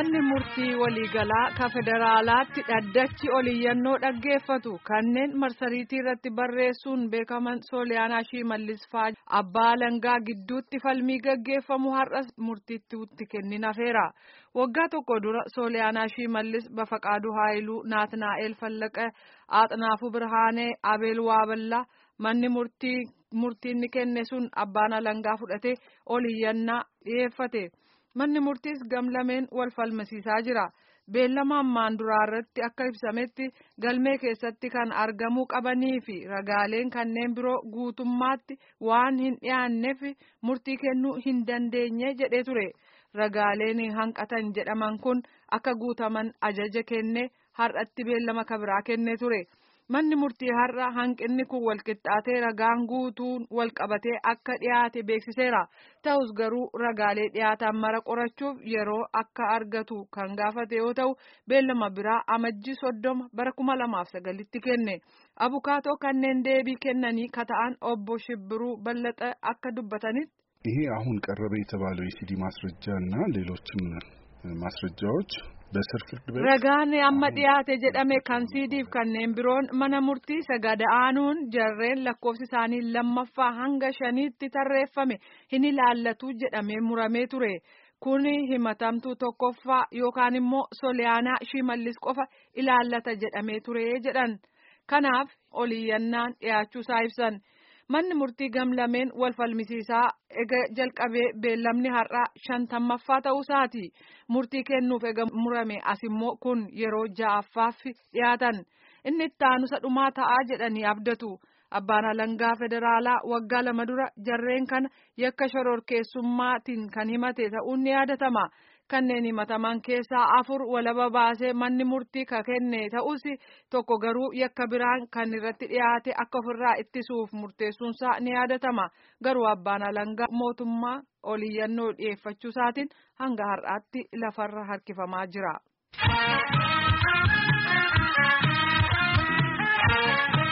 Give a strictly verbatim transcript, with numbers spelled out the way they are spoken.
Manni murtii waliigalaa ka federaalaatti dhaddachi oliyyannoo dhaggeeffatu kanneen marsariitii irratti barreessuun beekaman Sooliyaanaa Shimallis fa'aa abbaa alangaa gidduutti falmii gaggeeffamu har'as murtiitti kennin hafeera. Waggaa tokko dura Sooliyaanaa Shimallis Bafaqaaduu Haayiluu, Naatnaa'el Fallaqee, Aaxnaafuu Birhaanee, Abeel Waaballaa manni murtii murtiin kenne sun abbaan alangaa fudhatee oliyyannaa dhiyeeffate. Manni murtiis gamlameen wal falmasiisaa jira. Beellama ammaan duraa irratti akka ibsametti galmee keessatti kan argamuu qabanii fi ragaaleen kanneen biroo guutummaatti waan hin dhiyaanneef murtii kennuu hin dandeenye jedhee ture. Ragaaleen hanqatan jedhaman kun akka guutaman ajaja kennee har'atti beellama kabiraa kennee ture. Manni murtii har'a hanqinni kun walqixxaatee ragaan guutuun walqabatee akka dhiyaate beeksiseera. Ta'us garuu ragaalee dhiyaatan mara qorachuuf yeroo akka argatu kan gaafate yoo ta'u beellama biraa amajjii soddoma bara kuma lamaaf sagalitti kenne. Abukaatoo kanneen deebii kennanii kata'an obbo Shibbiruu Ballaxee akka dubbatanitti ይሄ አሁን ቀረበ የተባለው የሲዲ ማስረጃና ሌሎችም ማስረጃዎች በስር ፍርድ ቤት ragaan amma dhiyaate jedhame kan siidiif kanneen biroon mana murtii sagada'aanuun jarreen lakkoofsi isaanii lammaffaa hanga shaniitti tarreeffame hin ilaallatu jedhamee muramee ture. Kuni himatamtuu tokkoffaa yookaan immoo Sooliyaanaa Shimallis qofa ilaallata jedhamee ture jedhan. Kanaaf oliyyannaan dhiyaachuu isaa ibsan. Manni murtii gamlameen wal falmisiisaa ega jalqabee beellamni har'aa shantammaffaa ta'uu isaati. Murtii kennuuf ega murame as immoo kun yeroo ja'affaaf dhiyaatan. Inni itti aanusa dhumaa ta'aa jedhanii abdatu. Abbaan alangaa federaalaa waggaa lama dura jarreen kana yakka shororkeessummaatiin kan himate ta'uun ni yaadatama. Kanneen himataman keessaa afur walaba baasee manni murtii ka kenne ta'us tokko garuu yakka biraan kan irratti dhiyaate akka ofirraa ittisuuf murteessuunsaa ni yaadatama. Garuu abbaan alangaa mootummaa oliyyannoo dhiyeeffachuu isaatiin hanga har'aatti lafarra harkifamaa jira.